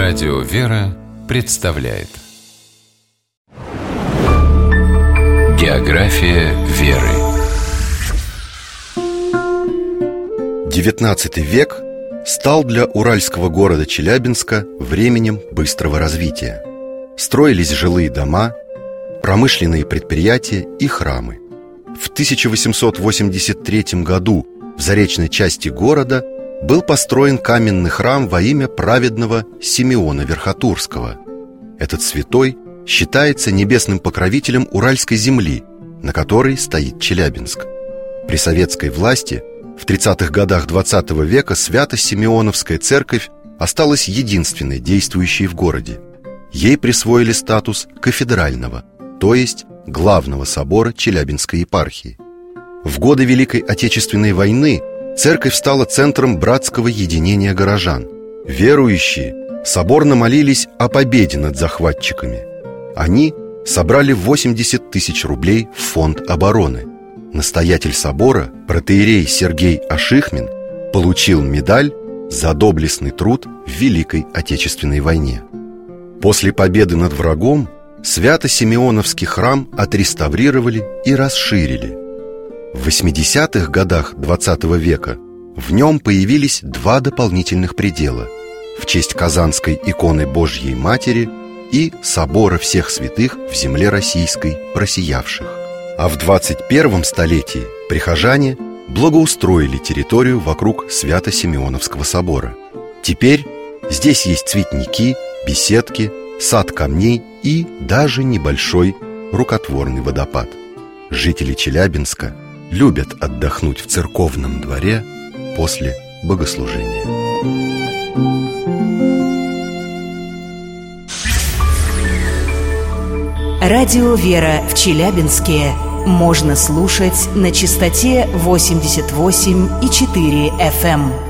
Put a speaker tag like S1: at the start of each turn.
S1: Радио «Вера» представляет География веры.
S2: XIX век стал для уральского города Челябинска временем быстрого развития. Строились жилые дома, промышленные предприятия и храмы. В 1883 году в заречной части города был построен каменный храм во имя праведного Симеона Верхотурского. Этот святой считается небесным покровителем Уральской земли, на которой стоит Челябинск. При советской власти в 30-х годах XX века Свято-Симеоновская церковь осталась единственной действующей в городе. Ей присвоили статус кафедрального, то есть главного собора Челябинской епархии. В годы Великой Отечественной войны церковь стала центром братского единения горожан. Верующие соборно молились о победе над захватчиками. Они собрали 80 тысяч рублей в фонд обороны. Настоятель собора, протоиерей Сергей Ашихмин, получил медаль за доблестный труд в Великой Отечественной войне. После победы над врагом Свято-Симеоновский храм отреставрировали и расширили. В 80-х годах XX века в нем появились два дополнительных предела в честь Казанской иконы Божьей Матери и Собора всех святых в земле российской просиявших. А в 21 столетии прихожане благоустроили территорию вокруг Свято-Симеоновского собора. Теперь здесь есть цветники, беседки, сад камней и даже небольшой рукотворный водопад. Жители Челябинска любят отдохнуть в церковном дворе после богослужения.
S3: Радио «Вера» в Челябинске можно слушать на частоте 88,4 FM.